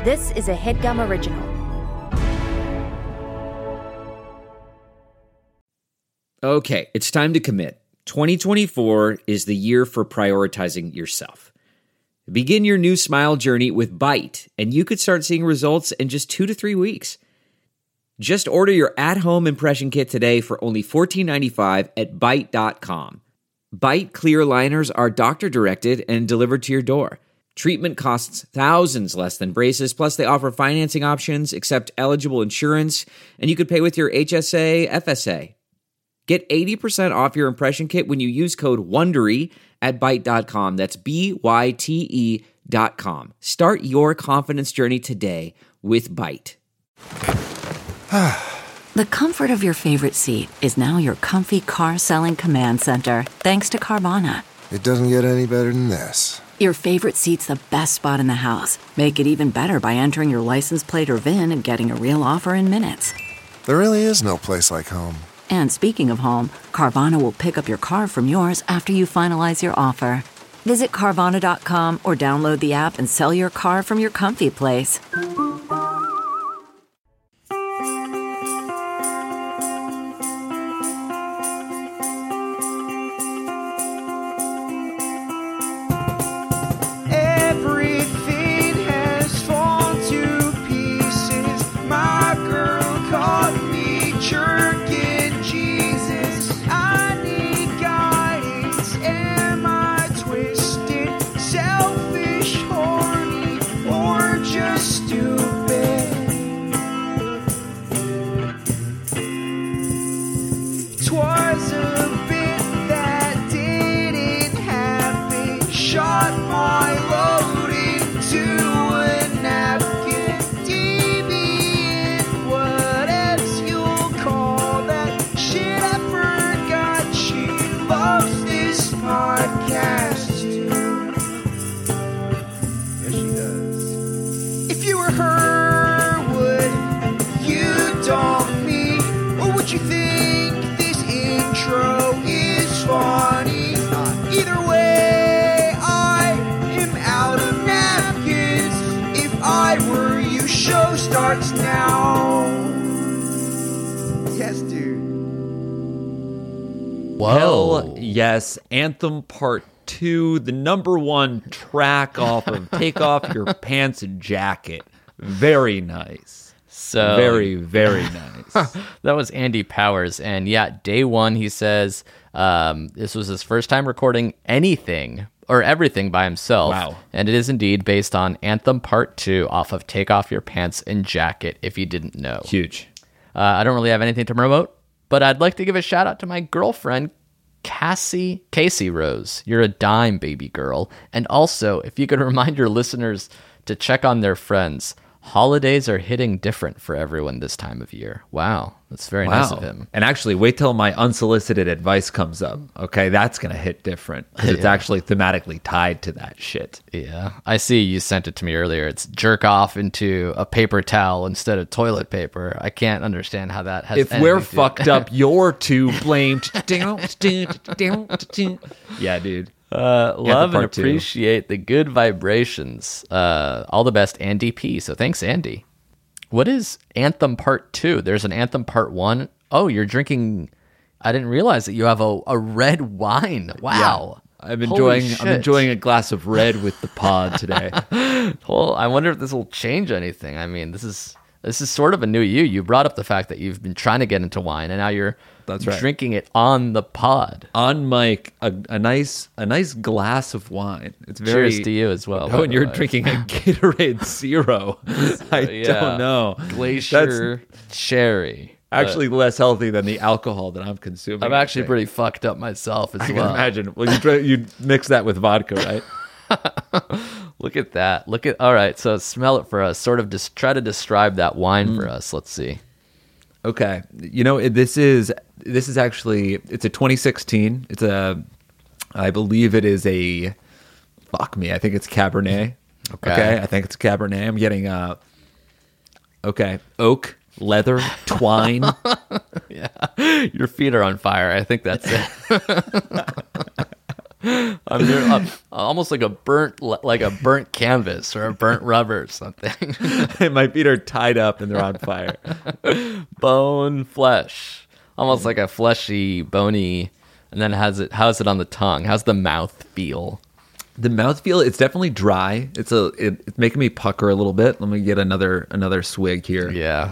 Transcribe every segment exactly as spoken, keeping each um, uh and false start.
This is a HeadGum original. Okay, it's time to commit. twenty twenty-four is the year for prioritizing yourself. Begin your new smile journey with Byte, and you could start seeing results in just two to three weeks. Just order your at-home impression kit today for only fourteen ninety-five at byte dot com. Byte clear aligners are doctor-directed and delivered to your door. Treatment costs thousands less than braces, plus they offer financing options, accept eligible insurance, and you could pay with your H S A, F S A. Get eighty percent off your impression kit when you use code WONDERY at byte dot com. That's B Y T E dot com. Start your confidence journey today with Byte. The comfort of your favorite seat is now your comfy car-selling command center, thanks to Carvana. It doesn't get any better than this. Your favorite seat's the best spot in the house. Make it even better by entering your license plate or V I N and getting a real offer in minutes. There really is no place like home. And speaking of home, Carvana will pick up your car from yours after you finalize your offer. Visit Carvana dot com or download the app and sell your car from your comfy place. Starts now. Yes, dude. Whoa. Hell yes. Anthem Part two, the number one track off of Take Off Your Pants and Jacket. Very nice. So Very, very nice. That was Andy Powers. And yeah, day one, he says um, this was his first time recording anything or everything by himself. Wow. And it is indeed based on Anthem Part two off of Take Off Your Pants and Jacket, if you didn't know. Huge. Uh, I don't really have anything to promote, but I'd like to give a shout out to my girlfriend, Cassie, Casey Rose. You're a dime, baby girl. And also, if you could remind your listeners to check on their friends. Holidays are hitting different for everyone this time of year. Wow. That's very wow. nice of him. And actually, wait till my unsolicited advice comes up. Okay, that's going to hit different because it's Yeah. actually thematically tied to that shit. Yeah. I see you sent it to me earlier. It's jerk off into a paper towel instead of toilet paper. I can't understand how that has If anything we're to do- fucked up, you're to blame. Yeah, dude. Uh, love and part two. appreciate the good vibrations. Uh, all the best, Andy P. So thanks, Andy. What is Anthem Part two? There's an Anthem Part one. Oh, you're drinking... I didn't realize that you have a, a red wine. Wow. Yeah. I'm Holy enjoying I'm shit. enjoying a glass of red with the pod today. Well, I wonder if this will change anything. I mean, this is this is sort of a new you. You brought up the fact that you've been trying to get into wine, and now you're That's right. drinking it on the pod. On mic, a, a nice a nice glass of wine. It's very Cheers to you as well. Oh, by and the you're way. drinking a Gatorade Zero. I Yeah. don't know. Glacier cherry. That's actually less healthy than the alcohol that I'm consuming. I'm I actually think. pretty fucked up myself as I can well. imagine. Well, you try, you mix that with vodka, right? Look at that. Look at. All right. So smell it for us. Sort of just try to describe that wine Mm. for us. Let's see. Okay. You know, it- this is this is actually it's a twenty sixteen. It's a I believe it is a fuck me. I think it's Cabernet. Okay. Okay. I think it's Cabernet. I'm getting uh okay, oak, leather, twine. Yeah. Your feet are on fire. I think that's it. I'm, near, I'm almost like a burnt, like a burnt canvas or a burnt rubber or something. My feet are tied up and they're on fire. Bone, flesh, almost like a fleshy, bony. And then how's it? How's it on the tongue? How's the mouth feel? The mouthfeel, it's definitely dry. It's a, it, it's making me pucker a little bit. Let me get another another swig here. Yeah.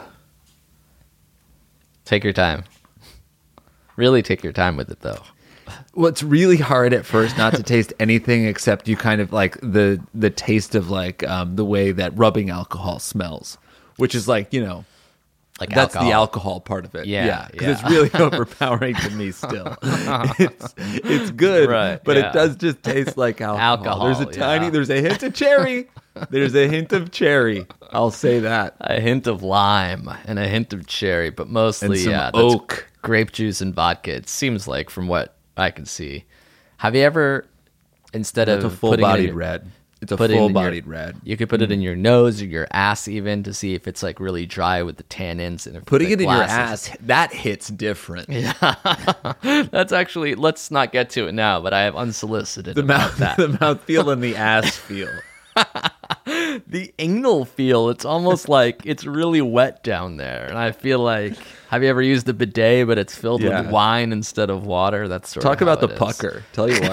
Take your time. Really take your time with it, though. Well, it's really hard at first not to taste anything except you kind of like the the taste of like um, the way that rubbing alcohol smells, which is like, you know, Like that's alcohol. the alcohol part of it. Yeah, because yeah. it's really overpowering to me still. it's, it's good, Right, but yeah. it does just taste like alcohol. Alcohol, There's a tiny, yeah. there's a hint of cherry. There's a hint of cherry. I'll say that. A hint of lime and a hint of cherry, but mostly And some yeah, that's oak. grape juice and vodka. It seems like from what I can see. Have you ever, instead It's a of putting it in full-bodied your- red. It's a put it in your- full-bodied red. You could put it in your nose or your ass even to see if it's like really dry with the tannins. And if Putting the it in your glasses- ass, that hits different. That's actually, let's not get to it now, but I have unsolicited The about mouth, that. the mouth feel and the ass feel. The anal feel, it's almost like it's really wet down there. And I feel like, have you ever used a bidet, but it's filled Yeah. with wine instead of water? That's sort Talk of how about the it is. pucker. Tell you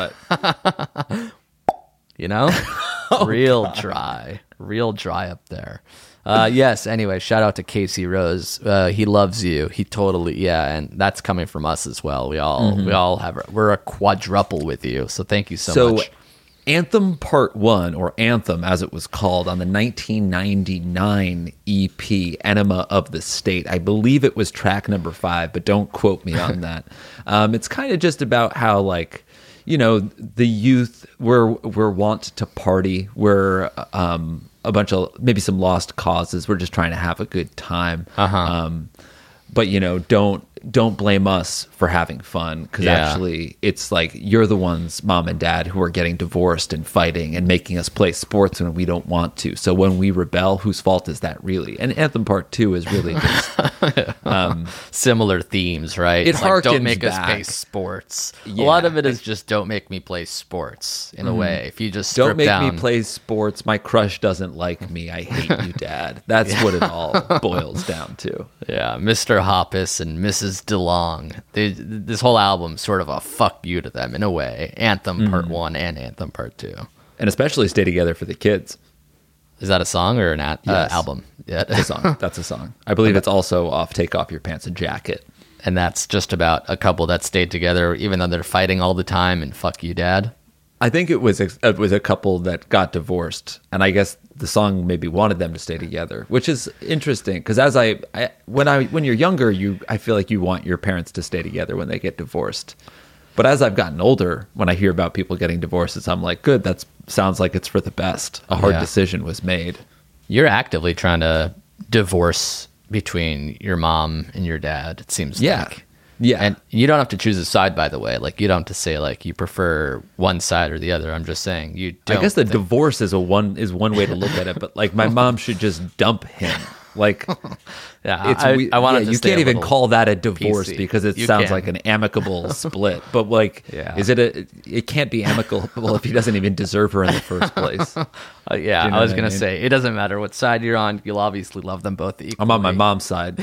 what. You know? Oh, Real dry. Real dry up there. Uh, yes, anyway, shout out to Casey Rose. Uh, he loves you. He totally, yeah, and that's coming from us as well. We all, we all have, we're a quadruple with you. So thank you so, So, much. Anthem Part one, or Anthem as it was called, on the nineteen ninety-nine E P, Enema of the State. I believe it was track number five, but don't quote me on that. Um, it's kind of just about how, like, you know, the youth, we're, we're wont to party. We're um, a bunch of, maybe some lost causes. We're just trying to have a good time. Uh-huh. Um, but, you know, don't don't blame us for having fun, because Yeah. actually it's like you're the ones, mom and dad, who are getting divorced and fighting and making us play sports when we don't want to. So when we rebel, whose fault is that really? And Anthem Part two is really just Similar themes, right? It It's like, don't harkens make us play back. sports. A Yeah. lot of it is just don't make me play sports in a way. If you just don't strip make down, me play sports. My crush doesn't like me. I hate you, Dad. That's what it all boils down to. Yeah, Mister Hoppus and Missus DeLong. They, this whole album's sort of a fuck you to them in a way. Anthem Part One and Anthem Part Two. And especially Stay Together for the Kids. Is that a song or an a- uh, Yes. album? Yeah, That's a song. That's a song. I believe it's also off Take Off Your Pants and Jacket. and that's just about a couple that stayed together even though they're fighting all the time. And fuck you, Dad. I think it was a, it was a couple that got divorced, and I guess the song maybe wanted them to stay together, which is interesting because as I, I when I when you're younger, you I feel like you want your parents to stay together when they get divorced. But as I've gotten older, when I hear about people getting divorces, I'm like, good, that sounds like it's for the best. A hard Yeah. decision was made. You're actively trying to divorce between your mom and your dad, it seems Yeah. like. Yeah. And you don't have to choose a side, by the way. Like, you don't have to say, like, you prefer one side or the other. I'm just saying you don't. I guess the think- divorce is a one is one way to look at it, but like my mom should just dump him. Like, yeah, it's I, we- I wanted yeah, to you stay can't a even little call that a divorce P C. because it You sounds can. like an amicable split. But like, Yeah. is it a? It can't be amicable if he doesn't even deserve her in the first place. Uh, yeah, Do you know I was what I gonna mean? say it doesn't matter what side you're on. You'll obviously love them both equally. I'm on my mom's side.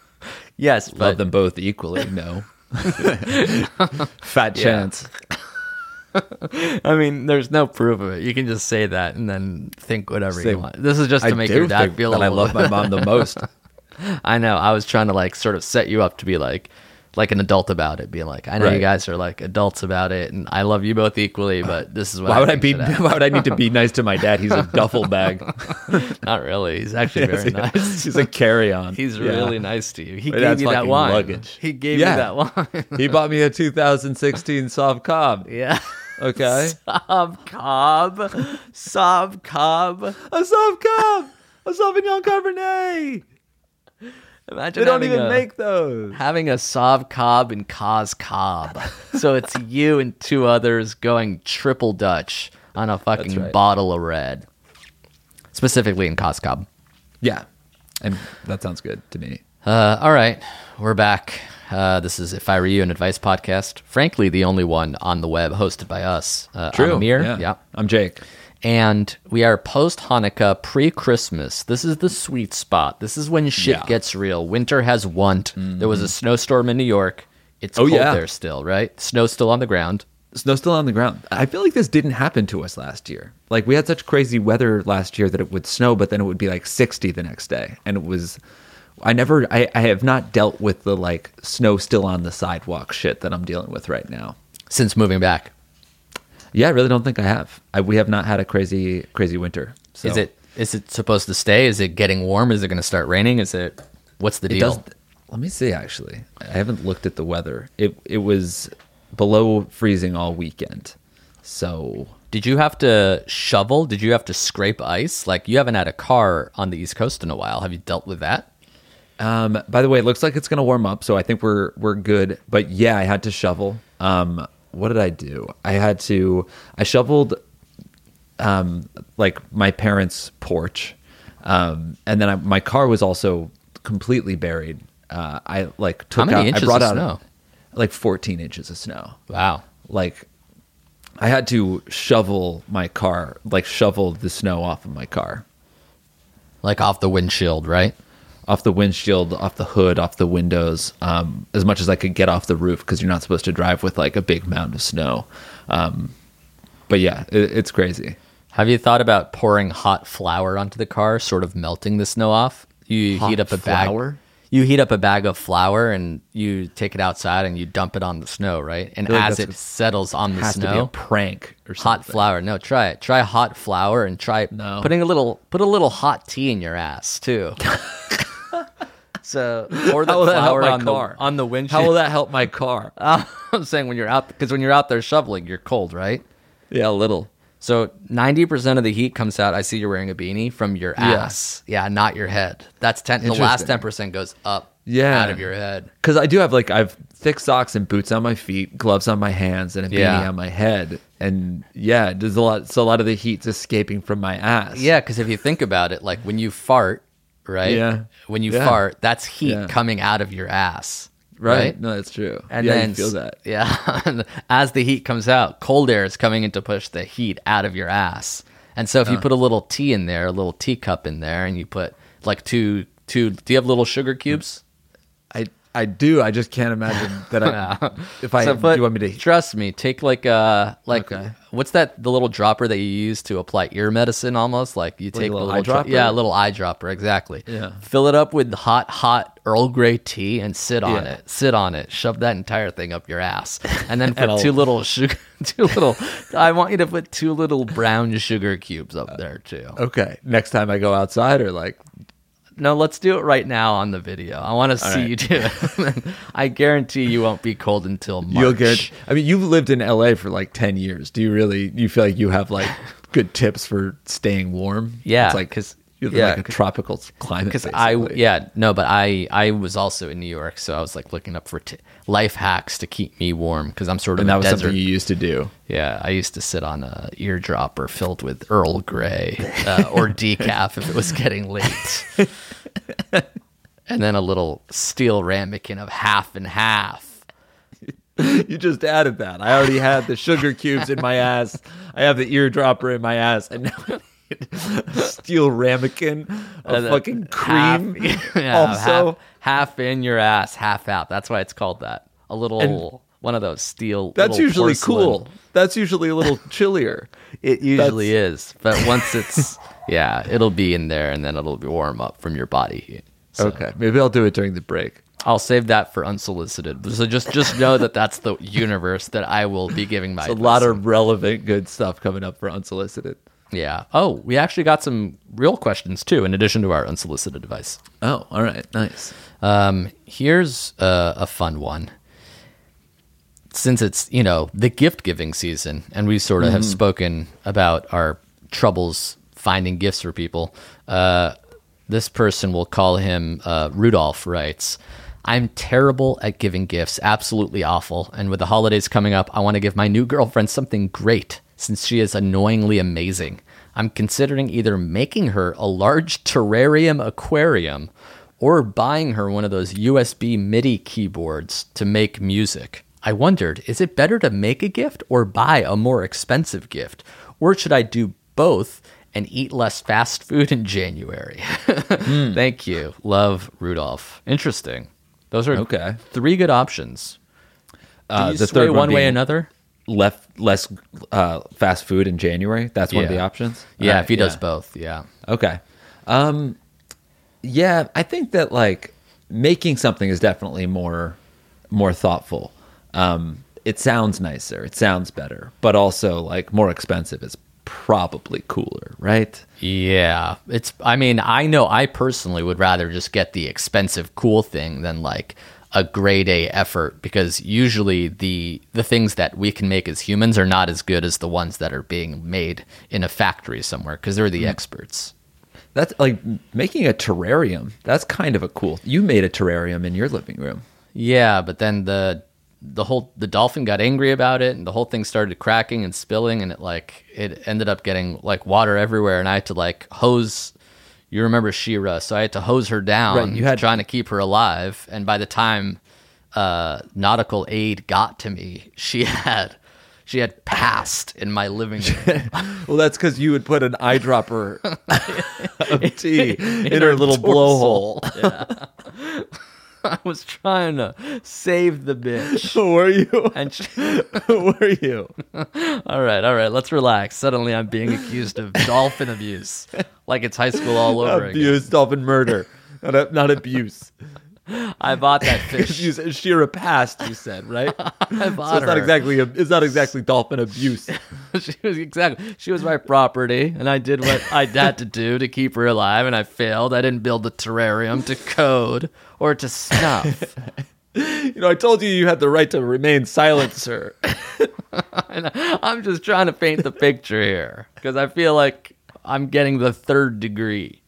Yes, Love but them both equally. No, fat chance. I mean, there's no proof of it. You can just say that and then think whatever Say- you want. This is just to I make do your dad think feel. that a I little- love my mom the most. I know. I was trying to like sort of set you up to be like, like an adult about it, being like, I know you Right. guys are like adults about it, and I love you both equally, but this is what Why I would I think be? should happen. Why would I need to be nice to my dad? He's a duffel bag. Not really. He's actually very nice. He's a carry-on. He's Yeah. really nice to you. He But gave that's you that fucking wine. luggage. He gave Yeah. you that wine. He bought me a two thousand sixteen Sauv Cobb. Yeah. Okay. Sav Cobb. Sav Cobb. A Sauv Cobb. A Sauvignon Cabernet. Imagine They don't having even a, make those. having a Sav Cobb and Kaz Cobb. So it's you and two others going triple Dutch on a fucking That's right. bottle of red. Specifically in Kaz Cobb. Yeah. And that sounds good to me. Uh, all right. We're back. Uh, this is If I Were You, an advice podcast. Frankly, the only one on the web hosted by us. Uh, True. I'm Amir. Yeah. yeah. I'm Jake. And we are post-Hanukkah, pre-Christmas. This is the sweet spot. This is when shit Yeah. gets real. Winter has won. Mm-hmm. There was a snowstorm in New York. It's Oh, cold yeah. there still, right? Snow's still on the ground. Snow's still on the ground. I feel like this didn't happen to us last year. Like, we had such crazy weather last year that it would snow, but then it would be like sixty the next day. And it was, I never, I, I have not dealt with the like snow still on the sidewalk shit that I'm dealing with right now. Since moving back. Yeah, I really don't think I have. I, we have not had a crazy, crazy winter. So. Is it is it supposed to stay? Is it getting warm? Is it going to start raining? Is it, what's the It deal? does, let me see, actually. I haven't looked at the weather. It It was below freezing all weekend. So... Did you have to shovel? Did you have to scrape ice? Like, you haven't had a car on the East Coast in a while. Have you dealt with that? Um, by the way, it looks like it's going to warm up, so I think we're we're good. But yeah, I had to shovel. Um, what did I do? I had to. I shoveled, um, like my parents' porch, um, and then I, my car was also completely buried. Uh, I like took How many out. inches I brought of out snow? like fourteen inches of snow. Wow. Like, I had to shovel my car, like shovel the snow off of my car. Like off the windshield, right? Off the windshield, off the hood, off the windows, um, as much as I could get off the roof, because you're not supposed to drive with like a big mound of snow. Um, but yeah, it, it's crazy. Have you thought about pouring hot flour onto the car, sort of melting the snow off? You Hot heat up a flour? bag. You heat up a bag of flour and you take it outside and you dump it on the snow, right? And feel like as it that's- settles on the Has to be a snow, prank or something. hot flour. No, try it. Try hot flour and try No. putting a little put a little hot tea in your ass too. So pour the How will that help flour my on car? the on the windshield. How will that help my car? I'm saying when you're out because when you're out there shoveling, you're cold, right? Yeah, a little. So ninety percent of the heat comes out. I see you're wearing a beanie from your Yeah. ass. Yeah, not your head. That's ten. The last Interesting. ten percent goes up. Yeah. out of your head. Because I do have like I have thick socks and boots on my feet, gloves on my hands, and a beanie Yeah. on my head. And yeah, there's a lot. So a lot of the heat's escaping from my ass. Yeah, because if you think about it, like when you fart, right? Yeah. When you Yeah. fart, that's heat Yeah. coming out of your ass. Right? Right. No, that's true. And yeah, then you feel that. Yeah. and as the heat comes out, cold air is coming in to push the heat out of your ass. And so if you put a little tea in there, a little teacup in there, and you put like two two do you have little sugar cubes? I I do. I just can't imagine that. I if I So do put- you want me to? trust me, take like uh like Okay. what's that the little dropper that you use to apply ear medicine almost? Like you take a little the little eyedropper? yeah, a little eyedropper, exactly. Yeah. Fill it up with hot, hot Earl Grey tea and sit on Yeah. it. Sit on it. Shove that entire thing up your ass. And then And put I'll- two little sugar two little I want you to put two little brown sugar cubes up there too. Okay, next time I go outside, or like, No, let's do it right now on the video. I want to see right. you do it. I guarantee you won't be cold until March. you'll get. I mean, you've lived in L A for like ten years. Do you really? You feel like you have like good tips for staying warm? Yeah, it's like 'cause- you have yeah, like a 'cause- tropical climate. Because I, basically. yeah, no, but I, I was also in New York, so I was like looking up for t- life hacks to keep me warm because I'm sort of and a that was desert. something you used to do. Yeah, I used to sit on a eardropper filled with Earl Grey uh, or decaf if it was getting late, and then a little steel ramekin of half and half. You just added that. I already had the sugar cubes in my ass. I have the eardropper in my ass, and now I need a steel ramekin of And then fucking cream. half, yeah, also, half, half in your ass, half out. That's why it's called that. A little one of those steel. that's little usually porcelain. cool. That's usually a little chillier. It usually is, but once it's yeah, it'll be in there, and then it'll be warm up from your body heat. So Okay, maybe I'll do it during the break. I'll save that for unsolicited. So just just know that that's the universe that I will be giving my. It's a lot of relevant, good stuff coming up for unsolicited. yeah. Oh, we actually got some real questions too, in addition to our unsolicited advice. Oh, all right, nice. Um, here's a, a fun one. Since it's, you know, the gift giving season, and we sort of have spoken about our troubles finding gifts for people, uh, this person, will call him uh, Rudolph, writes, I'm terrible at giving gifts, absolutely awful. And with the holidays coming up, I want to give my new girlfriend something great since she is annoyingly amazing. I'm considering either making her a large terrarium aquarium or buying her one of those U S B MIDI keyboards to make music. I wondered, is it better to make a gift or buy a more expensive gift? Or should I do both and eat less fast food in January? mm. Thank you. Love, Rudolph. Interesting. Those are okay. three good options. Do uh, you the sway third one way or being another? Left less uh, fast food in January. That's one yeah. of the options. Yeah, Right, if he yeah. does both. Yeah. Okay. Um, yeah, I think that like making something is definitely more more thoughtful. Um, it sounds nicer, it sounds better, but also like more expensive is probably cooler, right? Yeah, it's. I mean, I know I personally would rather just get the expensive, cool thing than like a grade A effort, because usually the the things that we can make as humans are not as good as the ones that are being made in a factory somewhere, because they're the mm. experts. That's like making a terrarium. That's kind of a cool. You made a terrarium in your living room. Yeah, but then the the whole the dolphin got angry about it, and the whole thing started cracking and spilling, and it like it ended up getting like water everywhere, and I had to like hose. You remember She-Ra, so I had to hose her down, right, you had trying to keep her alive. And by the time uh, nautical aid got to me, she had she had passed in my living room. Well, that's because you would put an eyedropper of tea in, in her, her little blowhole. Yeah. I was trying to save the bitch. Were you? And she... Were you? all right, all right. Let's relax. Suddenly, I'm being accused of dolphin abuse, like it's high school all over abuse, again. Abuse, dolphin murder, not, not abuse. I bought that fish. You said She-Ra passed, you said, right? I bought so it's her. not exactly a, it's not exactly dolphin abuse. she was exactly she was my property, and I did what I had to do to keep her alive, and I failed. I didn't build the terrarium to code or to snuff. You know, I told you you had the right to remain silent, sir. I'm just trying to paint the picture here, because I feel like I'm getting the third degree.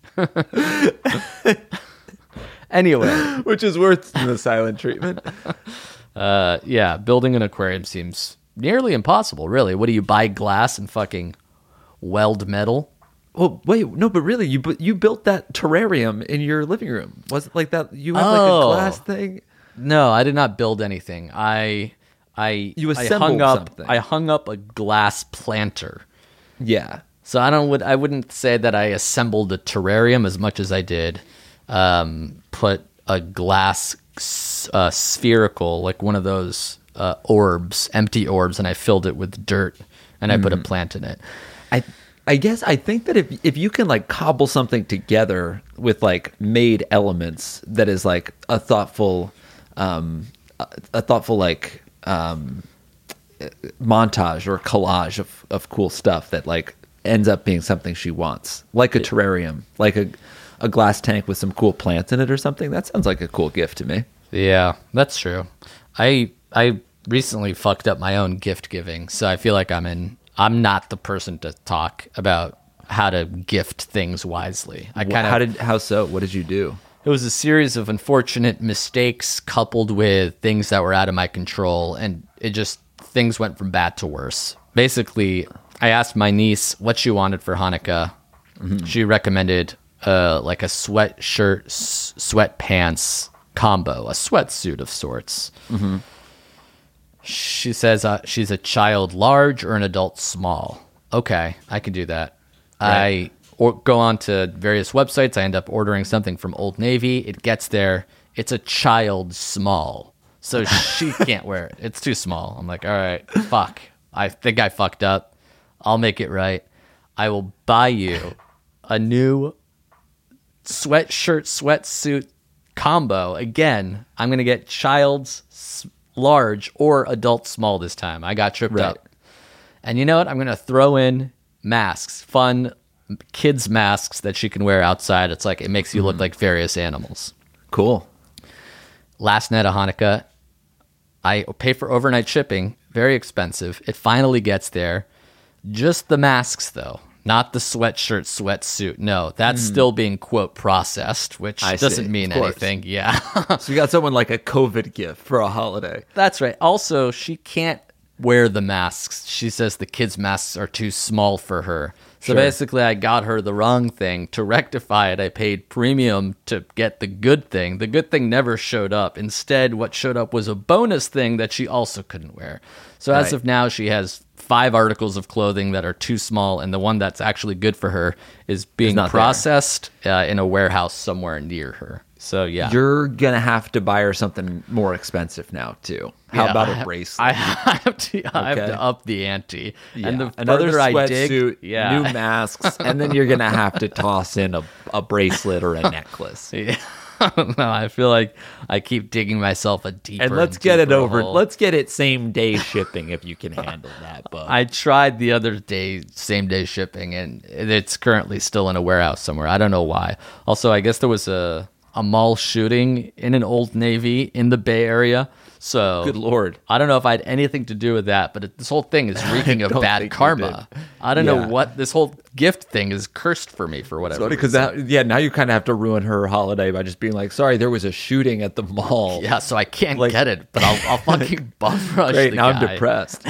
Anyway, which is worse than the silent treatment. Uh, yeah, building an aquarium seems nearly impossible, really. What do you buy, glass and fucking weld metal? Well, wait, no, but really, you bu- you built that terrarium in your living room. Was it like that? You have oh. like a glass thing? No, I did not build anything. I I you assembled I hung up, something. I hung up a glass planter. Yeah. So I don't would I wouldn't say that I assembled a terrarium as much as I did um, put a glass uh, spherical, like one of those uh, orbs, empty orbs, and I filled it with dirt, and I mm. put a plant in it. I I guess I think that if if you can like cobble something together with like made elements that is like a thoughtful, um, a, a thoughtful like um, montage or collage of of cool stuff that like ends up being something she wants, like a terrarium, like a a glass tank with some cool plants in it or something. That sounds like a cool gift to me. Yeah, that's true. I I recently fucked up my own gift giving, so I feel like I'm in. I'm not the person to talk about how to gift things wisely. I kind of how did how so? What did you do? It was a series of unfortunate mistakes coupled with things that were out of my control, and it just things went from bad to worse. Basically, I asked my niece what she wanted for Hanukkah. Mm-hmm. She recommended uh, like a sweatshirt, s- sweatpants combo, a sweatsuit of sorts. Mm-hmm. She says uh, she's a child large or an adult small. Okay, I can do that. Right. I or go on to various websites. I end up ordering something from Old Navy. It gets there. It's a child small. So she can't wear it. It's too small. I'm like, all right, fuck. I think I fucked up. I'll make it right. I will buy you a new sweatshirt, sweatsuit combo. Again, I'm going to get child's large or adult small this time. I got tripped right. up. And you know what? I'm going to throw in masks, fun kids masks that she can wear outside. It's like, it makes you mm-hmm. look like various animals. Cool. Last night of Hanukkah, I pay for overnight shipping. Very expensive. It finally gets there. Just the masks, though. Not the sweatshirt, sweatsuit. No, that's mm. still being, quote, processed, which I doesn't see. mean anything. Yeah. So you got someone like a COVID gift for a holiday. That's right. Also, she can't wear the masks. She says the kids' masks are too small for her. So Sure. basically, I got her the wrong thing. To rectify it, I paid premium to get the good thing. The good thing never showed up. Instead, what showed up was a bonus thing that she also couldn't wear. So as Right. of now, she has five articles of clothing that are too small, and the one that's actually good for her is being not there. processed uh, in a warehouse somewhere near her. So yeah. You're gonna have to buy her something more expensive now too. How Yeah, about I- a bracelet? I have to, I have Okay. to up the ante. Yeah. And the Another further I dig, sweatsuit, yeah. new masks, and then you're gonna have to toss in a, a bracelet or a necklace. Yeah. No, I feel like I keep digging myself a deeper. And let's get it deeper over. hole. Let's get it same day shipping if you can handle that. But I tried the other day, same day shipping, and it's currently still in a warehouse somewhere. I don't know why. Also, I guess there was a a mall shooting in an Old Navy in the Bay Area. So good lord. I don't know if I had anything to do with that, but it, this whole thing is reeking of don't bad think you karma. did. I don't Yeah. know what this whole gift thing is cursed for me for whatever. Because reason. that, yeah, now you kind of have to ruin her holiday by just being like, sorry, there was a shooting at the mall. Yeah, so I can't Like- get it, but I'll, I'll fucking bum rush Great, the now guy. I'm depressed.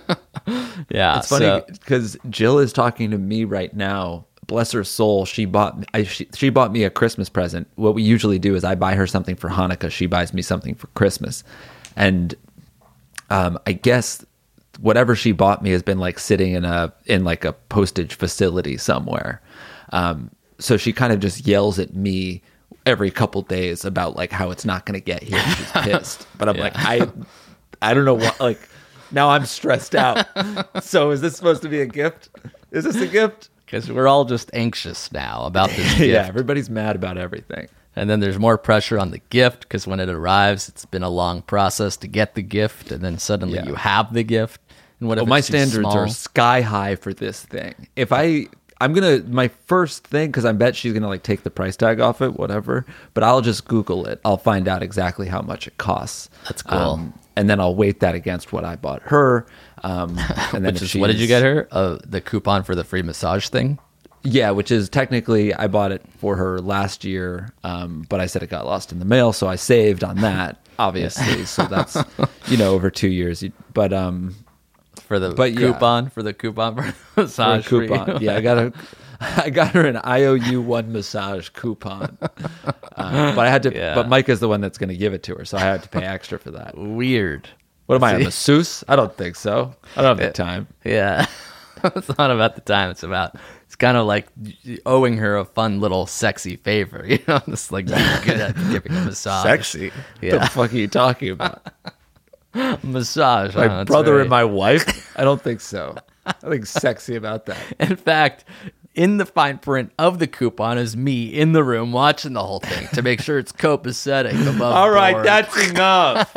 Yeah, It's funny so- because Jill is talking to me right now. Bless her soul. She bought I, she, she bought me a Christmas present. What we usually do is I buy her something for Hanukkah. She buys me something for Christmas, and um, I guess whatever she bought me has been like sitting in a in like a postage facility somewhere. Um, so she kind of just yells at me every couple days about like how it's not going to get here. She's pissed, but I'm Yeah. like I I don't know what like. Now I'm stressed out. So is this supposed to be a gift? Is this a gift? Because we're all just anxious now about this gift. Yeah, everybody's mad about everything. And then there's more pressure on the gift because when it arrives, it's been a long process to get the gift, and then suddenly Yeah. you have the gift. And what if Well, my it's too standards small? are sky high for this thing. If I, I'm gonna my first thing because I bet she's gonna like take the price tag off it, whatever. But I'll just Google it. I'll find out exactly how much it costs. That's cool. Um, and then I'll weight that against what I bought her. Um, and then Which if is, what did you she's- get her? Uh, the coupon for the free massage thing? Yeah, which is technically I bought it for her last year, um, but I said it got lost in the mail, so I saved on that, obviously. So that's you know over two years. You- But um, For the But yeah. coupon? For the coupon for the for a massage for you? coupon, yeah, I got a, I got her an I O U one massage coupon, uh, but I had to. Yeah. But Mike is the one that's going to give it to her, so I had to pay extra for that. Weird. What am I, a See? masseuse? I don't think so. I don't have the time. Yeah. It's not about the time. It's about, it's kind of like owing her a fun little sexy favor. You know, it's like being good at giving a massage. Sexy. What Yeah. the fuck are you talking about? Massage. My huh? That's brother very- and my wife? I don't think so. I think sexy about that. In fact, in the fine print of the coupon is me in the room watching the whole thing to make sure it's copacetic above All right, board. that's enough.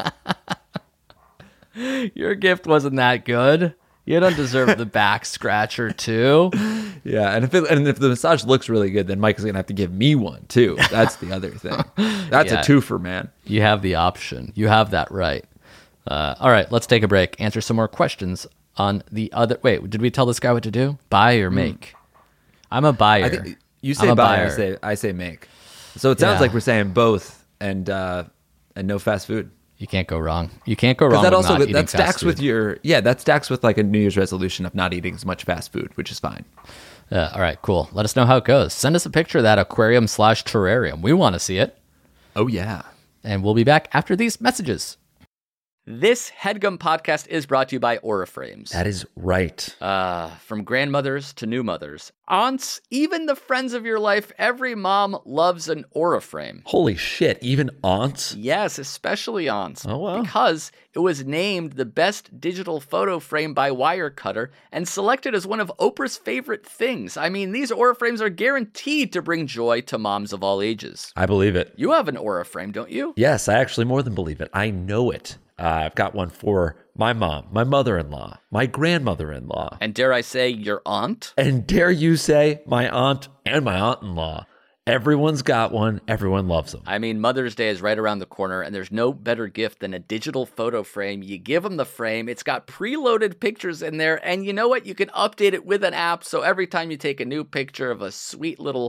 Your gift wasn't that good. You don't deserve the back scratcher too. Yeah, and if it, and if the massage looks really good, then Mike is gonna have to give me one too. That's the other thing. That's Yeah. a twofer, man. You have the option. You have that right. Uh, all right, let's take a break. Answer some more questions on the other. Wait, did we tell this guy what to do? Buy or make? I'm a buyer. I think you I'm say a buy, I buyer. say I say make. So it sounds Yeah. like we're saying both, and uh, and no fast food. You can't go wrong. You can't go Because wrong that with also not eating that fast stacks with food. your yeah that stacks with like a New Year's resolution of not eating as much fast food, which is fine. Uh, all right, cool. Let us know how it goes. Send us a picture of that aquarium slash terrarium. We want to see it. Oh yeah. And we'll be back after these messages. This HeadGum podcast is brought to you by Auraframes. That is right. Uh, from grandmothers to new mothers, aunts, even the friends of your life, every mom loves an Auraframe. Holy shit! Even aunts. Yes, especially aunts. Oh, wow. Because it was named the best digital photo frame by Wirecutter and selected as one of Oprah's favorite things. I mean, these Aura frames are guaranteed to bring joy to moms of all ages. I believe it. You have an Aura frame, don't you? Yes, I actually more than believe it. I know it. Uh, I've got one for my mom, my mother-in-law, my grandmother-in-law, And dare I say, your aunt? and dare you say my aunt and my aunt-in-law. Everyone's got one. Everyone loves them. I mean, Mother's Day is right around the corner, and there's no better gift than a digital photo frame. You give them the frame, it's got preloaded pictures in there, and you know what? You can update it with an app, so every time you take a new picture of a sweet little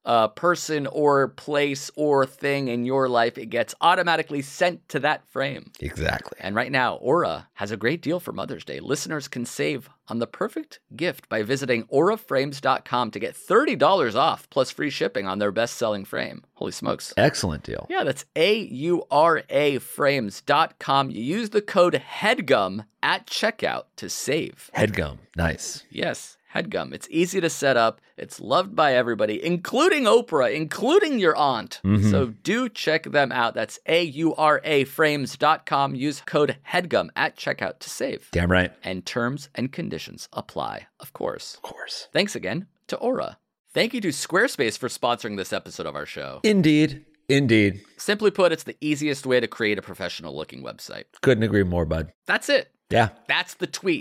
uh, person or place or thing in your life, it gets automatically sent to that frame. Exactly. And right now, Aura has a great deal for Mother's Day. Listeners can save on the perfect gift by visiting aura frames dot com to get thirty dollars off plus free shipping on their best-selling frame. Holy smokes. Excellent deal. Yeah, that's A U R A frames dot com. You use the code HEADGUM at checkout to save. Headgum. Nice. Yes, HEADGUM. It's easy to set up. It's loved by everybody, including Oprah, including your aunt. Mm-hmm. So do check them out. That's A U R A frames dot com. Use code HEADGUM at checkout to save. Damn right. And terms and conditions apply, of course. Of course. Thanks again to Aura. Thank you to Squarespace for sponsoring this episode of our show. Indeed. Indeed. Simply put, it's the easiest way to create a professional-looking website. Couldn't agree more, bud. That's it. Yeah. That's the tweet.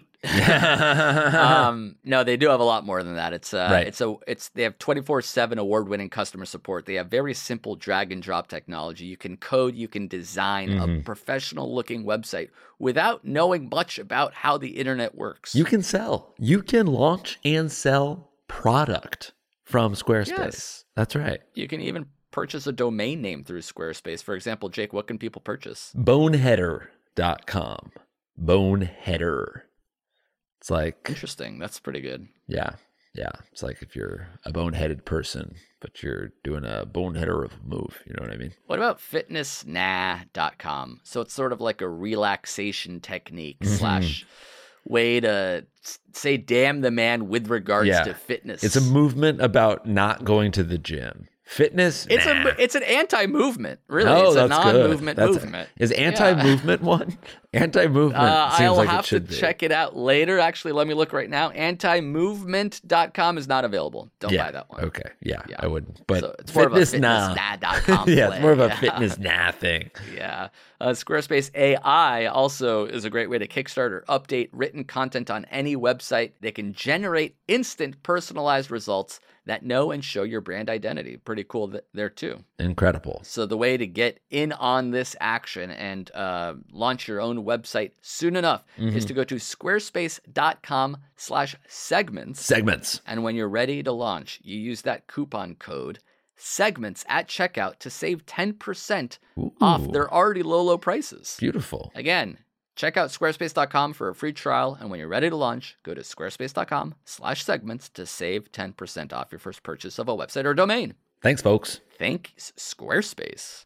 um, no, they do have a lot more than that. It's uh, Right. it's a it's they have twenty-four seven award-winning customer support. They have very simple drag and drop technology. You can code, you can design Mm-hmm. a professional-looking website without knowing much about how the internet works. You can sell. You can launch and sell product from Squarespace. Yes. That's right. You can even purchase a domain name through Squarespace. For example, Jake, what can people purchase? boneheader dot com. Boneheader. It's like, Interesting. That's pretty good. yeah, yeah. It's like if you're a boneheaded person, but you're doing a boneheader of a move. You know what I mean? What about fitness nah dot com? So it's sort of like a relaxation technique Mm-hmm. slash way to s- say damn the man with regards Yeah. to fitness. It's a movement about not going to the gym. Fitness. It's nah. a it's an anti-movement, really. Oh, it's a that's good. non-movement That's- movement. Is anti-movement one? Anti-movement Uh, seems I'll like have it to should be. check it out later. Actually, let me look right now. anti movement dot com is not available. Don't yeah. buy that one. Okay. Yeah, Yeah. I wouldn't. But So it's more of a fitness nah. fitness nah dot com yeah, play. it's more of a Yeah. fitness nah thing. Yeah. Uh, Squarespace A I also is a great way to kickstart or update written content on any website. They can generate instant personalized results that know and show your brand identity. Pretty cool th- there too. Incredible. So the way to get in on this action and uh, launch your own website soon enough is to go to squarespace dot com slash segments. Segments. And when you're ready to launch, you use that coupon code segments at checkout to save ten percent off their already low, low prices. Beautiful. Again, check out squarespace dot com for a free trial. And when you're ready to launch, go to squarespace dot com slash segments to save ten percent off your first purchase of a website or domain. Thanks, folks. Thanks, Squarespace.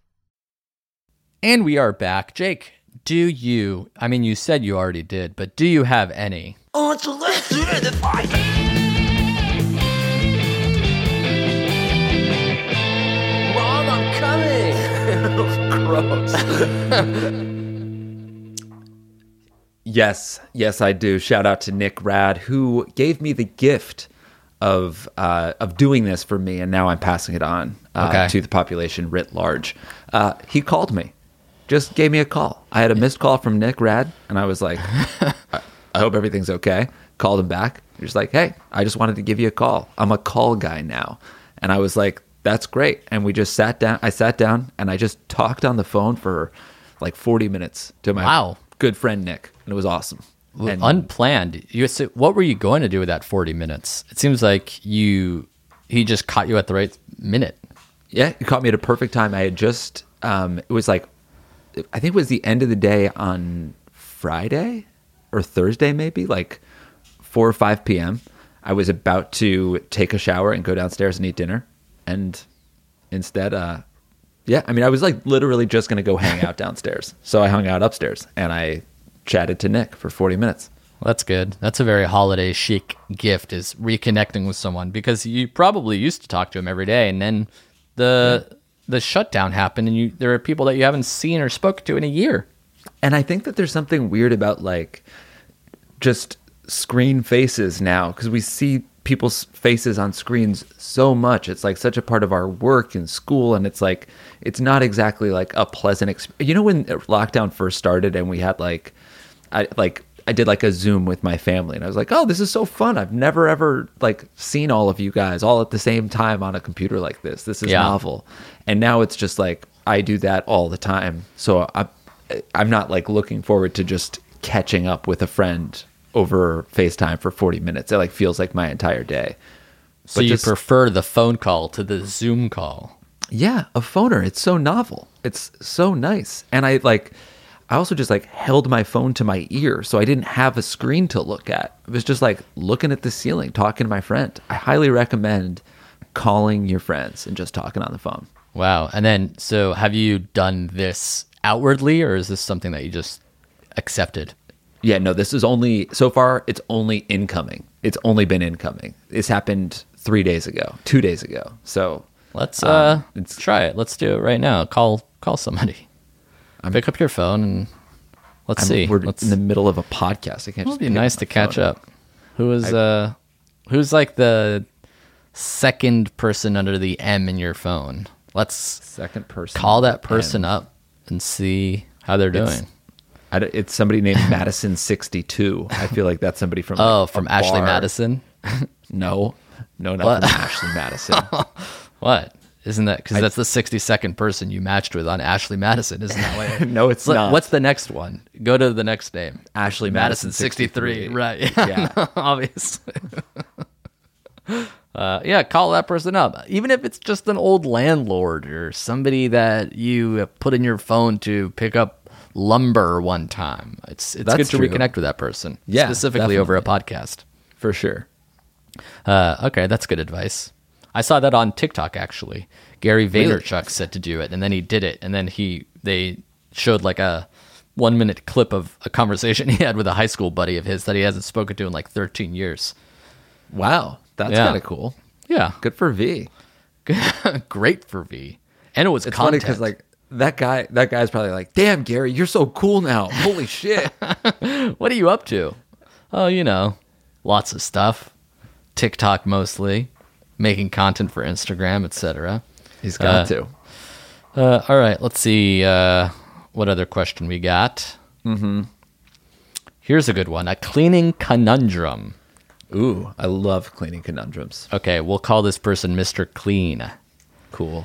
And we are back. Jake, do you, I mean, you said you already did, but do you have any? On to let's do the fight. Mom, I'm coming. Gross. Yes, yes, I do. Shout out to Nick Rad, who gave me the gift of uh, of doing this for me, and now I'm passing it on uh, Okay. to the population writ large. Uh, he called me, just gave me a call. I had a missed call from Nick Rad, and I was like, I, I hope everything's okay. Called him back. He was like, hey, I just wanted to give you a call. I'm a call guy now. And I was like, that's great. And we just sat down. I sat down, and I just talked on the phone for like forty minutes to my Wow. good friend Nick, and it was awesome. And Unplanned. You so what were you going to do with that forty minutes? It seems like you he just caught you at the right minute. yeah, it caught me at a perfect time. I had just, um, it was like, I think it was the end of the day on Friday or Thursday, maybe like four or five p.m. I was about to take a shower and go downstairs and eat dinner, and instead, uh, yeah, I mean, I was like literally just going to go hang out downstairs. So I hung out upstairs and I chatted to Nick for forty minutes. Well, that's good. That's a very holiday chic gift, is reconnecting with someone, because you probably used to talk to him every day, and then the yeah. the shutdown happened, and you there are people that you haven't seen or spoken to in a year. And I think that there's something weird about like just screen faces now, because we see people's faces on screens so much. It's like such a part of our work and school, and it's like it's not exactly like a pleasant experience. You know, when lockdown first started and we had like I like I did like a Zoom with my family, and I was like, oh, this is so fun. I've never ever like seen all of you guys all at the same time on a computer like this. This is Yeah. novel. And now it's just like I do that all the time. So I'm I'm not like looking forward to just catching up with a friend over FaceTime for forty minutes. It like feels like my entire day. So But you just- prefer the phone call to the Zoom call? Yeah, a phoner. It's so novel. It's so nice. And I like I also just like held my phone to my ear, so I didn't have a screen to look at. It was just like looking at the ceiling, talking to my friend. I highly recommend calling your friends and just talking on the phone. Wow. And then, so have you done this outwardly, or is this something that you just accepted? Yeah, no, this is only so far it's only incoming. It's only been incoming. This happened three days ago, two days ago. So Let's Um, uh, it's- try it. Let's do it right now. Call call somebody. Pick up your phone and let's I'm, see. we're Let's, in the middle of a podcast. I can't. it'll just be pick nice my to catch phone. up. Who is uh, who's like the second person under the M in your phone? Let's Second person. call that person And up and see how they're It's- doing. I d- it's somebody named Madison sixty-two. I feel like that's somebody from. Oh, like, a from Ashley bar. Madison. No, no, not What? from Ashley Madison. What? Isn't that because that's the sixty-second person you matched with on Ashley Madison? Isn't that way? No, it's Look, not. What's the next one? Go to the next name. Ashley Madison Madison sixty-three. sixty-three. Right. Yeah. no, obviously. uh, yeah, call that person up. Even if it's just an old landlord or somebody that you have put in your phone to pick up lumber one time. It's it's That's good to true. reconnect with that person. Yeah, Specifically over a podcast. For sure. Uh, okay, that's good advice. I saw that on TikTok actually. Gary Vaynerchuk said to do it, and then he did it, and then he they showed like a one minute clip of a conversation he had with a high school buddy of his that he hasn't spoken to in like thirteen years. Wow, that's Yeah. kind of cool. Yeah, Good for V. great for V, and it was It's funny content. because like that guy, that guy's probably like, "Damn, Gary, you're so cool now. Holy shit." What are you up to? Oh, you know, lots of stuff. TikTok mostly, making content for Instagram, et cetera. He's got Uh, to. Uh, all right, let's see uh, what other question we got. Mm-hmm. Here's a good one: a cleaning conundrum. Ooh, I love cleaning conundrums. Okay, we'll call this person Mister Clean. Cool.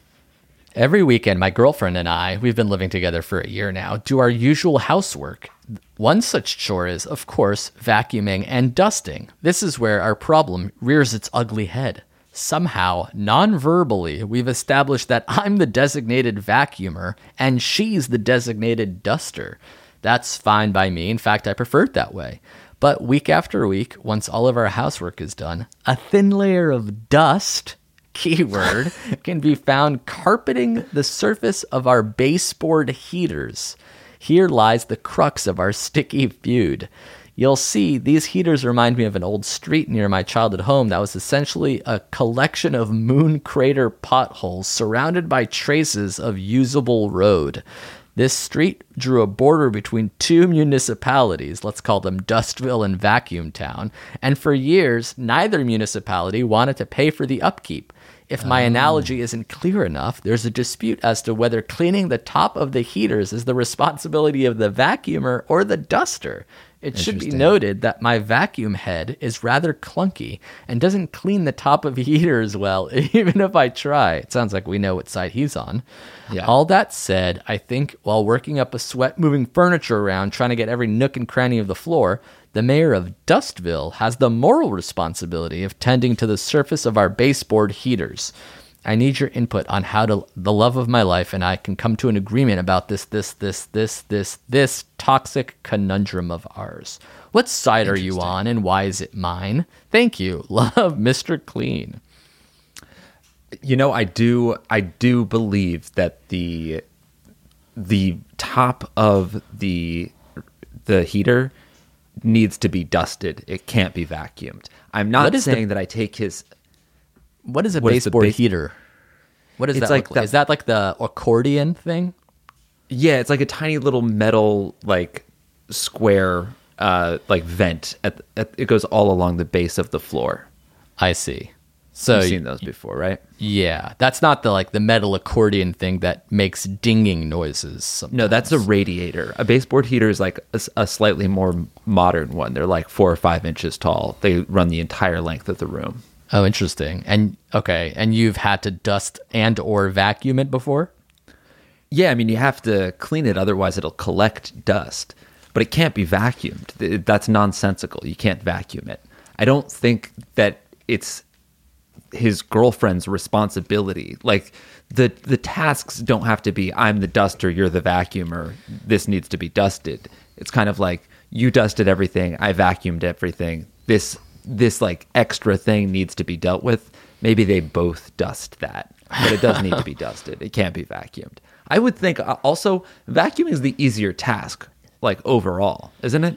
Every weekend, my girlfriend and I, we've been living together for a year now, do our usual housework. One such chore is, of course, vacuuming and dusting. This is where our problem rears its ugly head. Somehow, non-verbally, we've established that I'm the designated vacuumer and she's the designated duster. That's fine by me. In fact, I prefer it that way. But week after week, once all of our housework is done, a thin layer of dust, keyword, can be found carpeting the surface of our baseboard heaters. Here lies the crux of our sticky feud. You'll see these heaters remind me of an old street near my childhood home that was essentially a collection of moon crater potholes surrounded by traces of usable road. This street drew a border between two municipalities, let's call them Dustville and Vacuum Town, and for years, neither municipality wanted to pay for the upkeep. If my analogy isn't clear enough, there's a dispute as to whether cleaning the top of the heaters is the responsibility of the vacuumer or the duster. It should be Interesting. noted that my vacuum head is rather clunky and doesn't clean the top of heaters well, even if I try. It sounds like we know what side he's on. Yeah. All that said, I think while working up a sweat moving furniture around, trying to get every nook and cranny of the floor, the mayor of Dustville has the moral responsibility of tending to the surface of our baseboard heaters. I need your input on how to the love of my life and I can come to an agreement about this, this, this, this, this, this toxic conundrum of ours. What side are you on and why is it mine? Thank you. Love, Mister Clean. You know, I do I do believe that the the top of the the heater needs to be dusted. It can't be vacuumed. I'm not What is the- saying that I take his What is a What is the baseboard base- heater? What is It's that like look like? that- Is that like the accordion thing? Yeah, it's like a tiny little metal like square uh like vent at, at it goes all along the base of the floor. I see. So You've seen those before, right? yeah, that's not the like the metal accordion thing that makes dinging noises. Sometimes. No, that's a radiator. A baseboard heater is like a, s- a slightly more modern one. They're like four or five inches tall. They run the entire length of the room. Oh, interesting. And okay, and you've had to dust and or vacuum it before? Yeah, I mean, you have to clean it, otherwise it'll collect dust. But it can't be vacuumed. Th- That's nonsensical. You can't vacuum it. I don't think that it's his girlfriend's responsibility. Like the the tasks don't have to be I'm the duster, you're the vacuumer. This needs to be dusted. It's kind of like you dusted everything, I vacuumed everything. This this like extra thing needs to be dealt with. Maybe they both dust that, but it does need to be dusted. It can't be vacuumed. I would think uh, also vacuuming is the easier task, like overall, isn't it?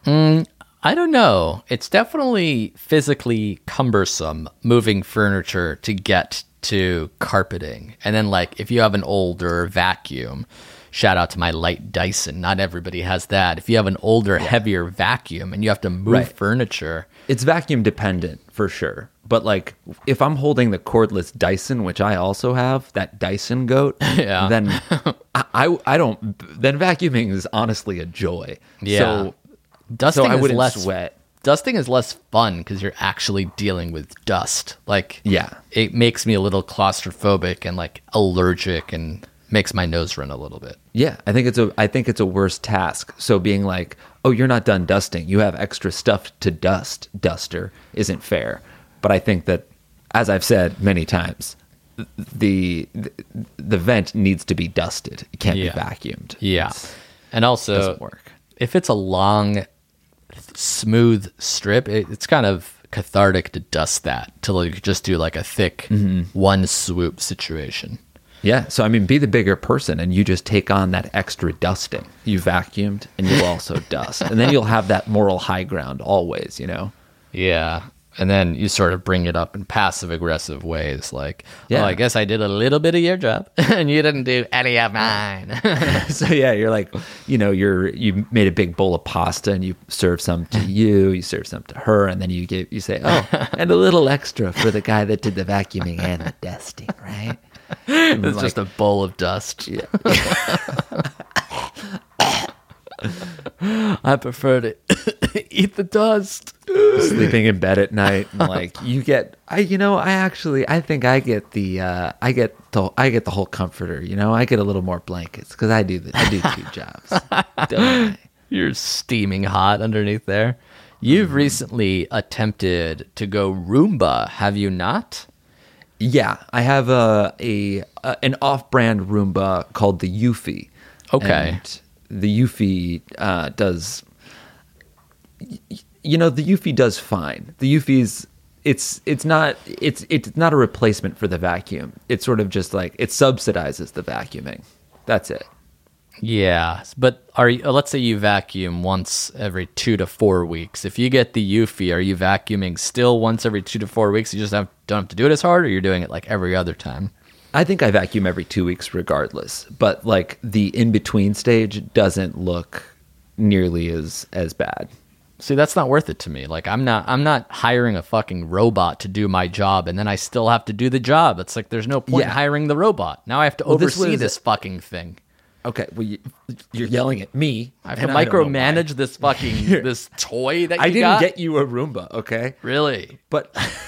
I don't know. It's definitely physically cumbersome moving furniture to get to carpeting. And then, like, if you have an older vacuum, shout out to my light Dyson. Not everybody has that. If you have an older, heavier vacuum and you have to move Right. furniture. It's vacuum dependent for sure. But like if I'm holding the cordless Dyson, which I also have, that Dyson goat, Yeah. then I, I I don't then vacuuming is honestly a joy. Yeah. So, Dusting so I is wouldn't less sweat. Dusting is less fun because you're actually dealing with dust. Like, Yeah. it makes me a little claustrophobic and like allergic and makes my nose run a little bit. Yeah, I think it's a I think it's a worse task. So being like, "Oh, you're not done dusting. You have extra stuff to dust, duster," isn't fair. But I think that, as I've said many times, the the, the vent needs to be dusted. It can't Yeah. be vacuumed. Yeah. It's- And also, doesn't work. if it's a long, smooth strip, it, it's kind of cathartic to dust that, to like just do like a thick Mm-hmm. one swoop situation. Yeah, so I mean, be the bigger person, and you just take on that extra dusting. You vacuumed, and you'll also dust, and then you'll have that moral high ground always. You know. Yeah. And then you sort of bring it up in passive aggressive ways, like, Yeah. "Oh, I guess I did a little bit of your job, and you didn't do any of mine." So yeah, you're like, you know, you're you made a big bowl of pasta, and you serve some to you, you serve some to her, and then you give you say, oh, and a little extra for the guy that did the vacuuming and the dusting, right? It's just a bowl of dust. Yeah. I prefer to eat the dust. Sleeping in bed at night, and like you get, I you know, I actually, I think I get the, uh, I get the, I get the whole comforter. You know, I get a little more blankets because I do the, I do two jobs. Don't I? You're steaming hot underneath there. You've Mm-hmm. recently attempted to go Roomba, have you not? Yeah, I have a a, a an off-brand Roomba called the Eufy. Okay. And the Eufy uh, does, y- you know, the Eufy does fine. The Eufy's it's it's not it's it's not a replacement for the vacuum. It's sort of just like it subsidizes the vacuuming. That's it. Yeah, but are you, uh, let's say you vacuum once every two to four weeks. If you get the Eufy, are you vacuuming still once every two to four weeks? You just have, don't have to do it as hard, or you're doing it like every other time? I think I vacuum every two weeks regardless, but like the in-between stage doesn't look nearly as as bad. See, that's not worth it to me. Like, I'm not I'm not hiring a fucking robot to do my job, and then I still have to do the job. It's like there's no point in Yeah. hiring the robot. Now I have to Well, this oversee was- this fucking thing. Okay, well you, you're yelling at me. I have to and I don't know why. micromanage this fucking this toy that you I didn't got? get you a Roomba, okay? Really? But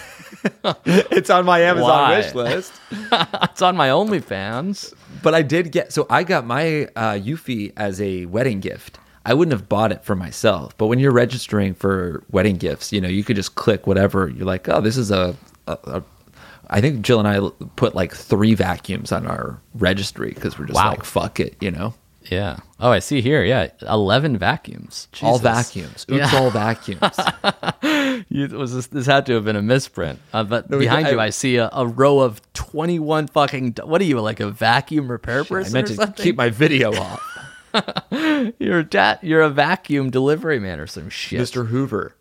it's on my Amazon Why? wish list. It's on my OnlyFans. But I did get, so I got my uh, Eufy as a wedding gift. I wouldn't have bought it for myself, but when you're registering for wedding gifts, you know, you could just click whatever. You're like, oh, this is a, a, a I think Jill and I put like three vacuums on our registry because we're just Wow. like, fuck it, you know? Yeah. Oh, I see here. Yeah, eleven vacuums. All Jesus. vacuums. Oops, all vacuums. You, was this, this had to have been a misprint. Uh, but No, behind I- you, I see a, a row of twenty-one fucking. d- What are you, like a vacuum repair I person meant or to something? keep my video off. You're a dat. You're a vacuum delivery man or some shit. Mister Hoover.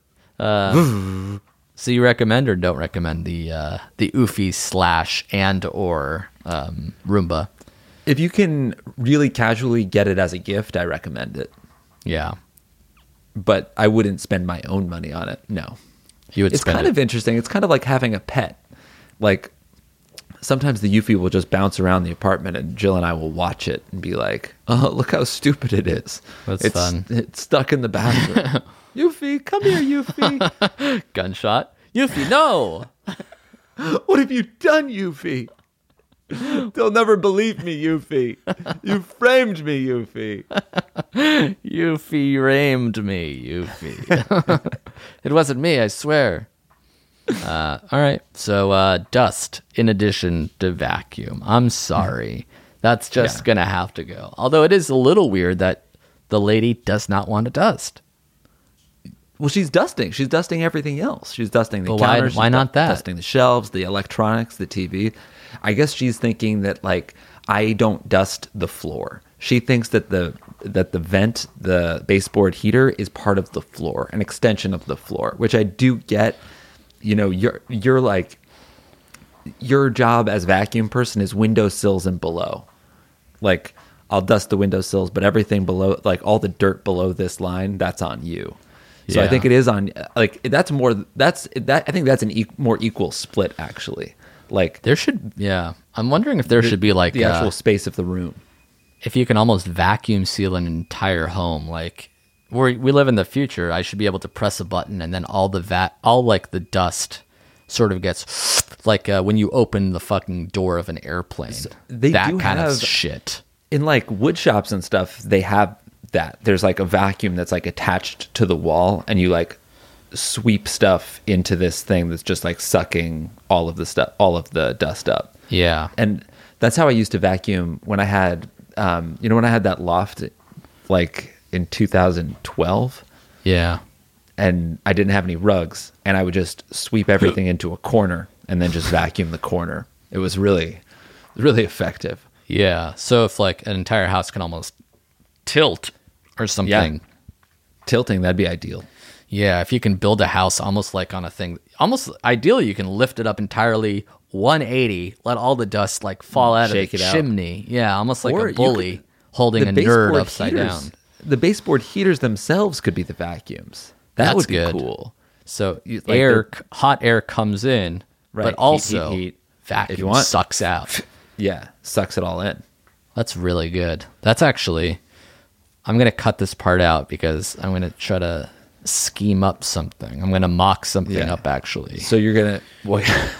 So you recommend or don't recommend the uh, the Eufy slash and or um, Roomba? If you can really casually get it as a gift, I recommend it. Yeah, But I wouldn't spend my own money on it. No. you would. It's spend kind it. of interesting. It's kind of like having a pet. Like sometimes the Eufy will just bounce around the apartment and Jill and I will watch it and be like, oh, look how stupid it is. That's it's, fun. It's stuck in the bathroom. Eufy, come here, Eufy. gunshot. Eufy, no. What have you done, Eufy? They'll never believe me, Eufy. You framed me, Eufy. Eufy ramed me. Eufy. It wasn't me, I swear. Uh, all right. So uh, dust in addition to vacuum. I'm sorry. That's just Yeah. going to have to go. Although it is a little weird that the lady does not want to dust. Well, she's dusting. She's dusting everything else. She's dusting the But why- counters. why she's not that? Dusting the shelves, the electronics, the T V. I guess she's thinking that like I don't dust the floor. She thinks that the that the vent, the baseboard heater, is part of the floor, an extension of the floor, which I do get. You know, you're you're like your job as vacuum person is windowsills and below. Like I'll dust the windowsills, but everything below, like all the dirt below this line, that's on you. So I Yeah. think it is on like that's more that's that I think that's an e- more equal split actually. Like There should, yeah. I'm wondering if there the, should be like, the uh, actual space of the room. if you can almost vacuum seal an entire home. Like we we live in the future, I should be able to press a button and then all the vat, all like the dust, sort of gets like uh, when you open the fucking door of an airplane. they that do kind of have- shit. In like wood shops and stuff, they have that. There's like a vacuum that's like attached to the wall, and you like sweep stuff into this thing that's just like sucking all of the stuff, all of the dust up. Yeah. And that's how I used to vacuum when I had, um, you know, when I had that loft, like in two thousand twelve, Yeah. and I didn't have any rugs, and I would just sweep everything into a corner and then just vacuum the corner. It was really, really effective. Yeah. So if like an entire house can almost tilt or something. Tilting, that'd be ideal. Yeah, if you can build a house almost like on a thing, almost ideally you can lift it up entirely one eighty, let all the dust like fall out Shake of the it out. chimney. Yeah, almost like Or a you bully could- holding the a nerd baseboard upside heaters- down. The baseboard heaters themselves could be the vacuums. That That's would be good. cool. So You- like air, the- hot air comes in, Right, but heat, also heat, heat. vacuum If you want. sucks out. Yeah, sucks it all in. That's really good. That's actually, I'm going to cut this part out because I'm going to try to scheme up something. I'm going to mock something Yeah. up actually. So you're gonna. Well,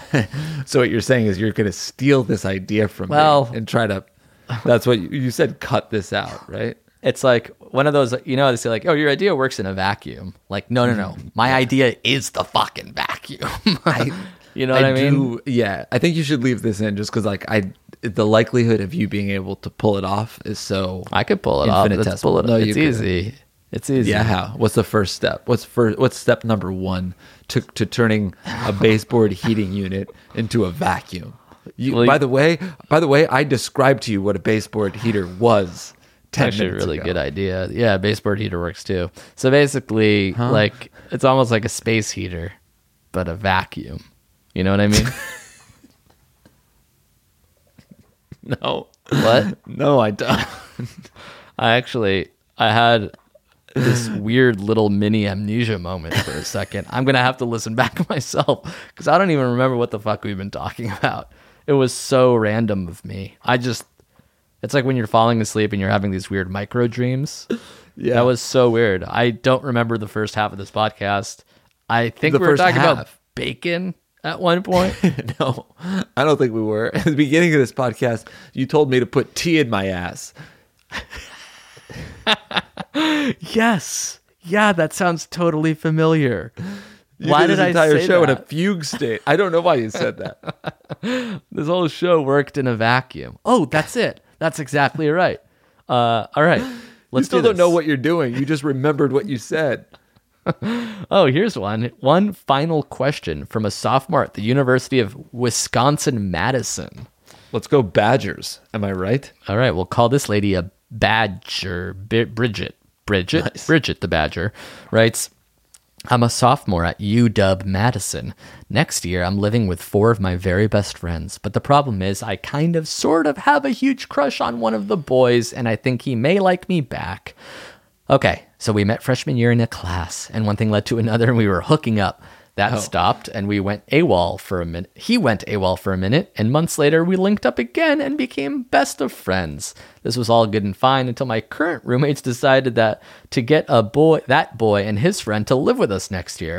so what you're saying is you're gonna steal this idea from Well- me and try to. That's what you, you said. Cut this out, right? It's like one of those, you know, they say like, oh, your idea works in a vacuum. Like, no, no, no. My idea is the fucking vacuum. you know what I, mean? do- yeah, I think you should leave this in just because, like, I the likelihood of you being able to pull it off is so. I could pull it off. Let's infinitesimal. pull it No, off. you It's couldn't. easy. It's easy. Yeah, how? What's the first step? What's first? What's step number one to to turning a baseboard heating unit into a vacuum? You, Well, by you- the way, by the way, I described to you what a baseboard heater was. ten Actually, a minutes really ago. good idea. Yeah, baseboard heater works too. So basically, like, it's almost like a space heater, but a vacuum. You know what I mean? No, What? no, I don't. I actually, I had this weird little mini amnesia moment for a second. I'm going to have to listen back to myself because I don't even remember what the fuck we've been talking about. It was so random of me. I just, it's like when you're falling asleep and you're having these weird micro dreams. Yeah. That was so weird. I don't remember the first half of this podcast. I think The we were first talking about half. bacon at one point. No, I don't think we were. At the beginning of this podcast, you told me to put tea in my ass. Yes. Yeah, that sounds totally familiar. You Why did did this I entire say show in a that? fugue state? I don't know why you said that. This whole show worked in a vacuum. Oh, that's it. That's exactly right. Uh, all right. You Let's still do don't know this. what you're doing. You just remembered what you said. Oh, here's one. One final question from a sophomore at the University of Wisconsin-Madison. Let's go Badgers. Am I right? All right, we'll call this lady a badger. B- Bridget. Bridget. Nice. Bridget the Badger writes, I'm a sophomore at U W Madison. Next year, I'm living with four of my very best friends, but the problem is I kind of sort of have a huge crush on one of the boys, and I think he may like me back. Okay, so we met freshman year in a class, and one thing led to another, and we were hooking up. That Oh. stopped, and we went AWOL for a minute. He went AWOL for a minute, and months later, we linked up again and became best of friends. This was all good and fine until my current roommates decided that to get a boy, that boy and his friend to live with us next year.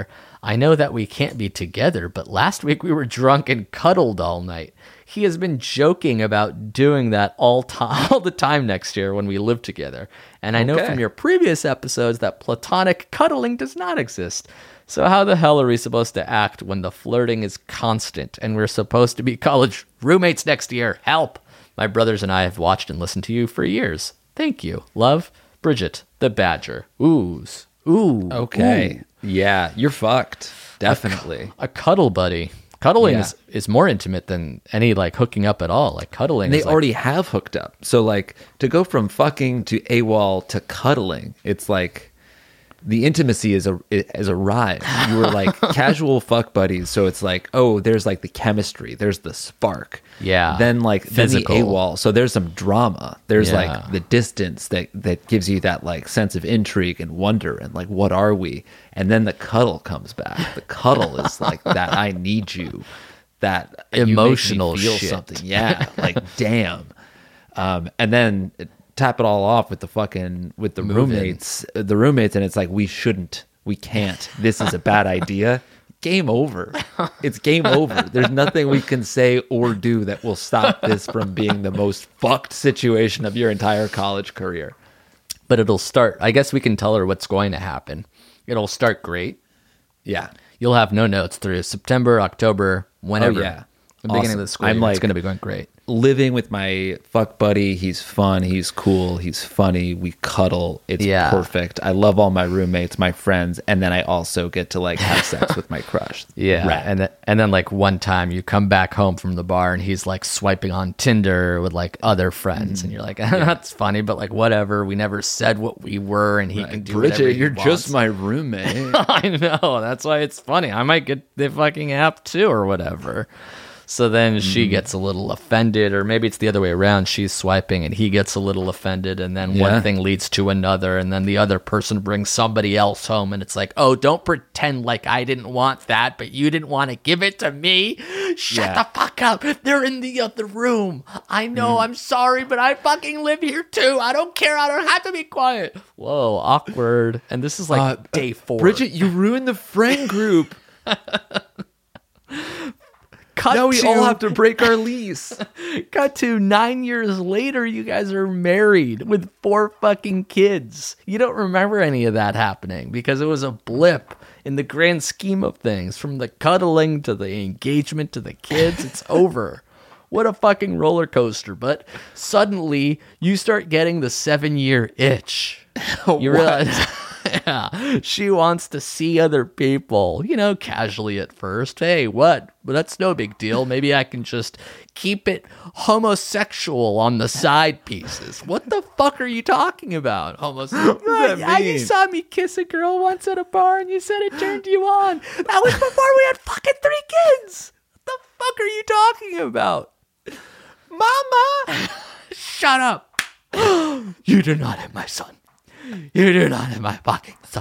I know that we can't be together, but last week we were drunk and cuddled all night. He has been joking about doing that all time, all the time next year when we live together. And I know Okay. from your previous episodes that platonic cuddling does not exist. So how the hell are we supposed to act when the flirting is constant and we're supposed to be college roommates next year? Help! My brothers and I have watched and listened to you for years. Thank you. Love, Bridget, the Badger. Oohs. Ooh. Okay. Ooh. Yeah, you're fucked. Definitely. A cuddle buddy. Cuddling Yeah. is, is more intimate than any like hooking up at all. Like cuddling They is like, already have hooked up. So like to go from fucking to AWOL to cuddling, it's like the intimacy is a is arrived. You were like casual fuck buddies, so it's like, oh, there's like the chemistry, there's the spark. Yeah. Then like Physical. then the AWOL, so there's some drama. There's Yeah. like the distance that that gives you that like sense of intrigue and wonder and like what are we? And then the cuddle comes back. The cuddle is like that I need you. That you make me Emotional feel shit. something. Yeah, like damn. Um, and then tap it all off with the fucking with the Move in. roommates, the roommates, and it's like we shouldn't, we can't. This is a bad idea. Game over. It's game over. There's nothing we can say or do that will stop this from being the most fucked situation of your entire college career. but it'll start. I guess we can tell her what's going to happen. It'll start great. Yeah. You'll have no notes through September, October, whenever. Oh, yeah. The beginning Awesome. of the school I'm year. like- It's going to be going great. Living with my fuck buddy, he's fun, he's cool, he's funny, we cuddle, it's Yeah. perfect. I love all my roommates, my friends, and then I also get to like have sex with my crush. Yeah, Rad. and then, and then like one time you come back home from the bar and he's like swiping on Tinder with like other friends, and you're like, that's funny, but like whatever. We never said what we were, and he can do whatever Bridget, he you're wants. just my roommate. I know. That's why it's funny. I might get the fucking app too or whatever. So then she Mm-hmm. gets a little offended, or maybe it's the other way around. She's swiping and he gets a little offended, and then Yeah. one thing leads to another, and then the other person brings somebody else home, and it's like, oh, don't pretend like I didn't want that, but you didn't want to give it to me. Shut Yeah. the fuck up. They're in the other room. I know. Mm. I'm sorry, but I fucking live here too. I don't care. I don't have to be quiet. Whoa, awkward. And this is like Uh, day four. Bridget, you ruined the friend group. Cut Now we to- all have to break our lease. Cut to nine years later, you guys are married with four fucking kids. You don't remember any of that happening because it was a blip in the grand scheme of things. From the cuddling to the engagement to the kids, it's over. What a fucking roller coaster. But suddenly, you start getting the seven year itch. You realize. Yeah, she wants to see other people, you know, casually at first. Hey, what? But that's no big deal. Maybe I can just keep it homosexual on the side pieces. What the fuck are you talking about? Homosexual? does that Yeah, you mean? saw me kiss a girl once at a bar and you said it turned you on. That was before we had fucking three kids. What the fuck are you talking about? Mama! Shut up. You do not have my son. You do not have my fucking son.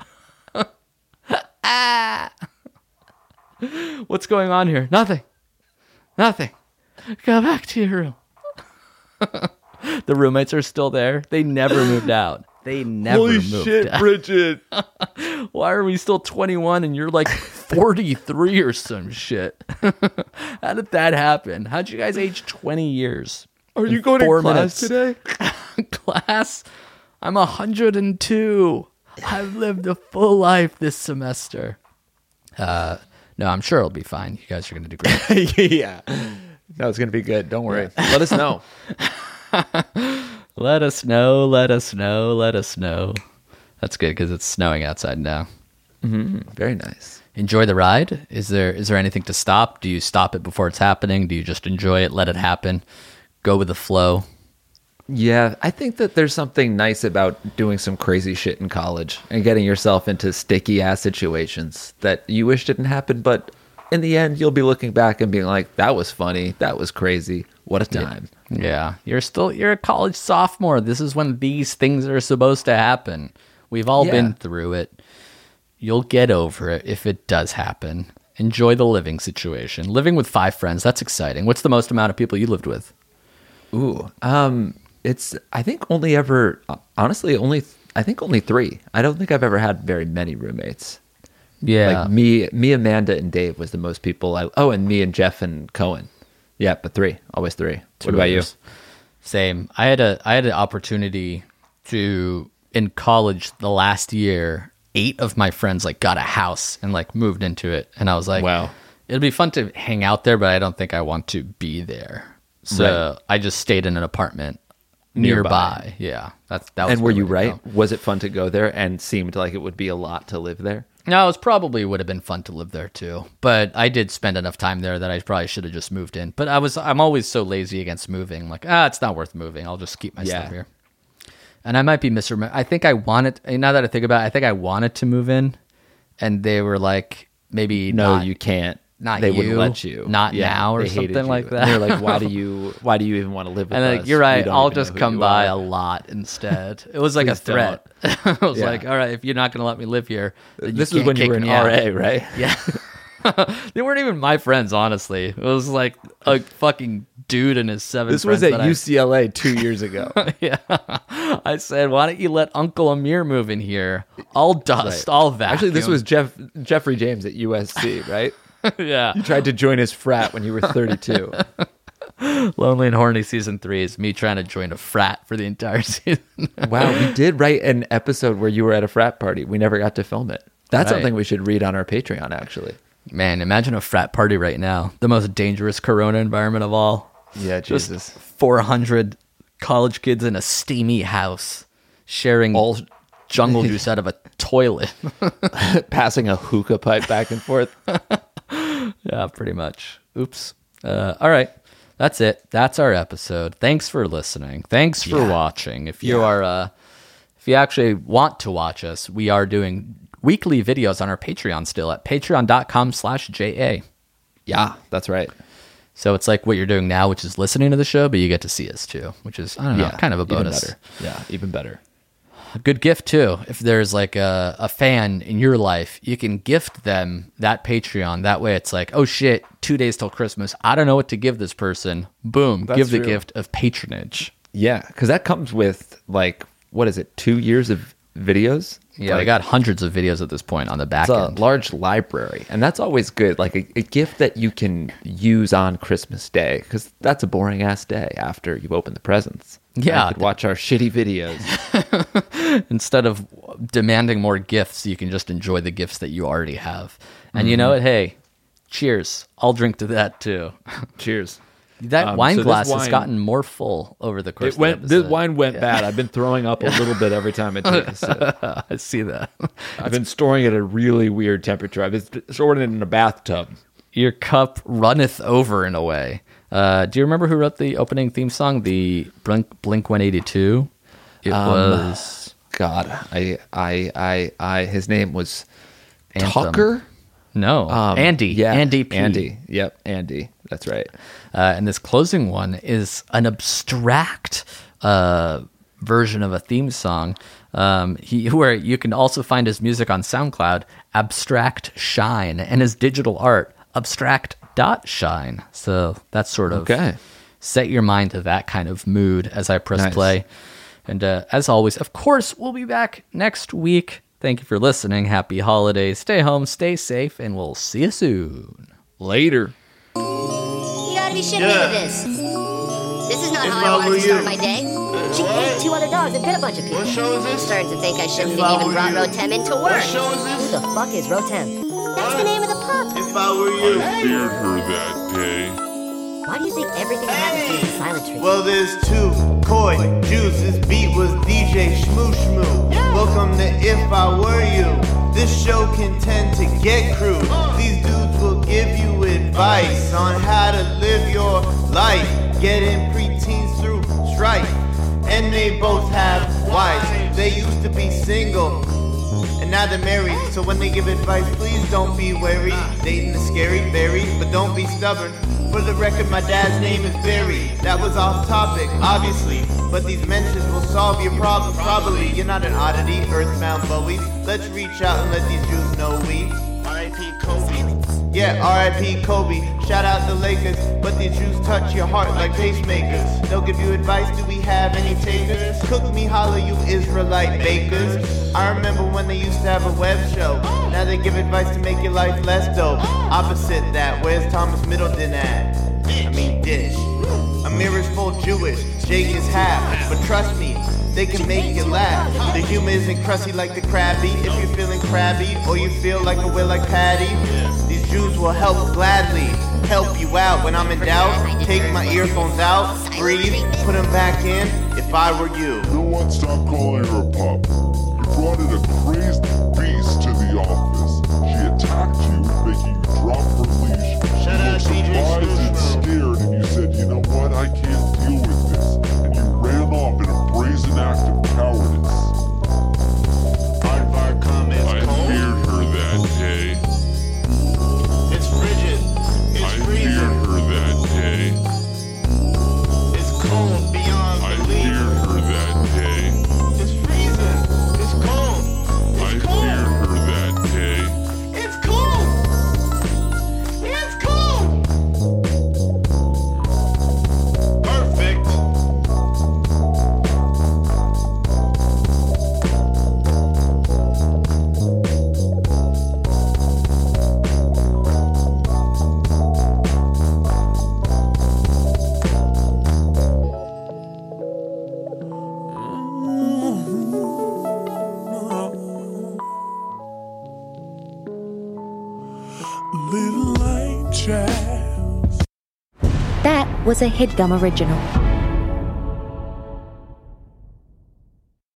Ah. What's going on here? Nothing. Nothing. Go back to your room. The roommates are still there. They never moved out. They never Holy moved shit, out. Bridget. Why are we still twenty-one and you're like forty-three or some shit? How did that happen? How'd you guys age twenty years? Are in you going to four class minutes? today? Class? I'm one hundred two. I've lived a full life this semester. Uh, no, I'm sure it'll be fine. You guys are going to do great. Yeah. No, it's going to be good. Don't worry. Let us know. Let us know, let us know, let us know. That's good because it's snowing outside now. Very nice. Enjoy the ride. Is there is there anything to stop? Do you stop it before it's happening? Do you just enjoy it, let it happen, go with the flow? Yeah, I think that there's something nice about doing some crazy shit in college and getting yourself into sticky ass situations that you wish didn't happen, but in the end, you'll be looking back and being like, that was funny. That was crazy. What a time. Yeah, you're still you're a college sophomore. This is when these things are supposed to happen. We've all Yeah. been through it. You'll get over it if it does happen. Enjoy the living situation. Living with five friends, that's exciting. What's the most amount of people you lived with? Ooh. Um, it's, I think only ever, honestly, only, I think only three. I don't think I've ever had very many roommates. Yeah. Like me, me, Amanda, and Dave was the most people. I, oh, and me and Jeff and Cohen. Yeah, but three, always three. Two What about you? others. Same. I had a I had an opportunity to in college the last year. Eight of my friends like got a house and like moved into it, and I was like, Wow. it'll be fun to hang out there, but I don't think I want to be there. So Right. I just stayed in an apartment Nearby. nearby. Yeah, that's that. Was And were the you way to right? go. Was it fun to go there and seemed like it would be a lot to live there? No, it was probably would have been fun to live there too. But I did spend enough time there that I probably should have just moved in. But I was I'm always so lazy against moving. Like, ah, it's not worth moving. I'll just keep my Yeah. stuff here. And I might be misremembering. I think I wanted, now that I think about it, I think I wanted to move in. And they were like, maybe No, not, you can't. not They you, wouldn't let you. not now or they hated something you. like And that. they're like, why do you? Why do you even want to live with And us? like, you're We right. don't I'll even know just who come you by are." a lot instead. It was like a Please threat. I was Yeah. like, all right, if you're not going to let me live here, then you This was can't when you kick were an me out." R A, right? Yeah. They weren't even my friends, honestly. It was like a fucking dude and his seven This was friends at that I- U C L A two years ago. Yeah. I said, why don't you let Uncle Amir move in here? All dust, all vacuum. Actually, this was Jeff Jeffrey James at U S C, right? yeah. You tried to join his frat when you were thirty-two. Lonely and Horny season three is me trying to join a frat for the entire season. Wow, we did write an episode where you were at a frat party. We never got to film it. That's Right. something we should read on our Patreon, actually. Man, imagine a frat party right now. The most dangerous Corona environment of all. Yeah, Just Jesus. four hundred college kids in a steamy house sharing All jungle juice out of a toilet. passing a hookah pipe back and forth. Yeah, pretty much. Oops. Uh, all right. That's it. That's our episode. Thanks for listening. Thanks for Yeah. watching. If you are, uh, if you actually want to watch us, we are doing weekly videos on our Patreon still at patreon.com slash JA. Yeah, that's right. So it's like what you're doing now, which is listening to the show, but you get to see us too, which is, I don't know, Yeah, kind of a even bonus. better. Yeah, even better. A good gift too. If there's like a, a fan in your life, you can gift them that Patreon. That way it's like, oh shit, two days till Christmas. I don't know what to give this person. Boom. That's give the true. gift of patronage. Yeah, because that comes with, like, what is it, two years of videos? Yeah, like, we got hundreds of videos at this point on the back It's a end. large library, and that's always good. Like a, a gift that you can use on Christmas Day, because that's a boring ass day after you've opened the presents. Yeah. you could watch our shitty videos. Instead of demanding more gifts, you can just enjoy the gifts that you already have. And you know what? Hey, cheers. I'll drink to that too. Cheers. That Um, wine so this glass has wine- gotten more full over the course It went. of the This episode. wine went bad. I've been throwing up a little bit every time I take a sip. I see that. I've been storing it at a really weird temperature. I've been storing it in a bathtub. Your cup runneth over in a way. Uh, do you remember who wrote the opening theme song? The Blink Blink one eighty-two. It Um, was God, I, I, I, I. His name was Anthem. Tucker. no Um, Andy. Yeah, Andy P. Andy. Yep, Andy. That's right. Uh, and this closing one is an abstract uh, version of a theme song. Um, he, where you can also find his music on SoundCloud, Abstract Shine, and his digital art, Abstract Dot Shine. So that's sort of Okay. set your mind to that kind of mood as I press Nice. play. And uh, as always, of course, we'll be back next week. Thank you for listening. Happy holidays. Stay home, stay safe, and we'll see you soon. Later. You gotta be shitting me Yeah. with this. This is not If how I I wanted were to start you. my day. What? She ate two other dogs and bit a bunch of people. What show is I'm this? starting to think I shouldn't If have I even were brought you. Rotem into What work. show is Who this? the fuck is Rotem? That's the name of the pup. If I were you. feared her that day. Why do you think everything that happens to you is silent treatment? Well, there's two koi juice. This beat was D J Shmoo Shmoo. Welcome to If I Were You. This show can tend to get crude. These dudes will give you advice on how to live your life. Getting preteens through strife. And they both have wives. They used to be single. And now they're married, so when they give advice, please don't be wary. Dating is scary, very, but don't be stubborn. For the record, my dad's name is Barry. That was off topic, obviously. But these mentions will solve your problems, probably. You're not an oddity, earthbound Bowie. Let's reach out and let these Jews know we R I P Kobe. Yeah, R I P Kobe. Shout out the Lakers, but the Jews touch your heart like pacemakers. They'll give you advice, do we have any takers? Cook me, holla, you Israelite bakers. I remember when they used to have a web show. Now they give advice to make your life less dope. Opposite that, where's Thomas Middleton at? I mean, dish. Amir is full Jewish, Jake is half. But trust me, they can make you laugh. The humor isn't crusty like the Krabby. If you're feeling crabby or you feel like a will like Patty, these Jews will help gladly. Help you out when I'm in doubt. Take my earphones out, breathe, put them back in. If I were you. No one stop calling her a pup. You brought in a crazed beast to the office. She attacked you, making you drop her leash. Shut You up, looked D J surprised and Snooze. scared, and you said, you know what, I can't deal with this. And you ran off in a brazen act of cowardice. Aardvark comments I cold. feared her that day. It's frigid. It's I feared freezing. her that day. It's cold beyond I belief. feared her that day. It's freezing. It's cold. I It's cold. feared her that day. It's cold. It's cold. Perfect. That was a HeadGum original.